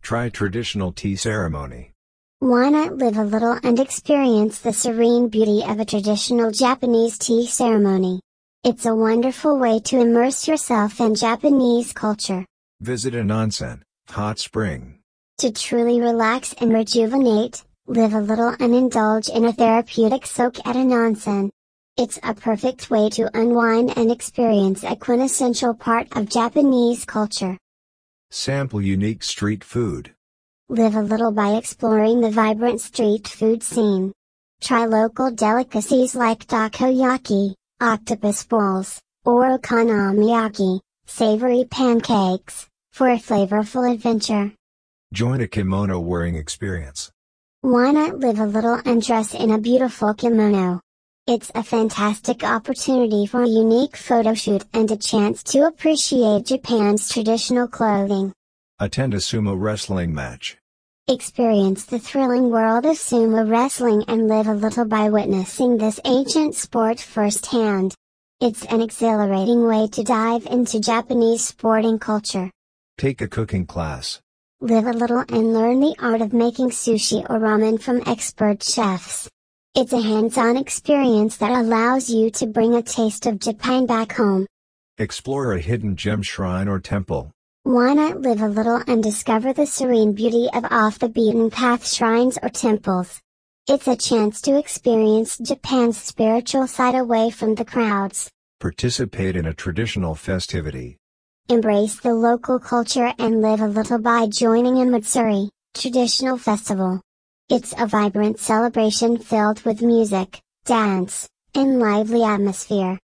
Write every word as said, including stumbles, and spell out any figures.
Try traditional tea ceremony. Why not live a little and experience the serene beauty of a traditional Japanese tea ceremony? It's a wonderful way to immerse yourself in Japanese culture. Visit an onsen, hot spring. To truly relax and rejuvenate, live a little and indulge in a therapeutic soak at an onsen. It's a perfect way to unwind and experience a quintessential part of Japanese culture. Sample unique street food. Live a little by exploring the vibrant street food scene. Try local delicacies like takoyaki, octopus balls, or okonomiyaki, savory pancakes, for a flavorful adventure. Join a kimono wearing experience. Why not live a little and dress in a beautiful kimono? It's a fantastic opportunity for a unique photo shoot and a chance to appreciate Japan's traditional clothing. Attend a sumo wrestling match. Experience the thrilling world of sumo wrestling and live a little by witnessing this ancient sport firsthand. It's an exhilarating way to dive into Japanese sporting culture. Take a cooking class. Live a little and learn the art of making sushi or ramen from expert chefs. It's a hands-on experience that allows you to bring a taste of Japan back home. Explore a hidden gem shrine or temple. Why not live a little and discover the serene beauty of off-the-beaten-path shrines or temples? It's a chance to experience Japan's spiritual side away from the crowds. Participate in a traditional festivity. Embrace the local culture and live a little by joining a Matsuri, traditional festival. It's a vibrant celebration filled with music, dance, and lively atmosphere.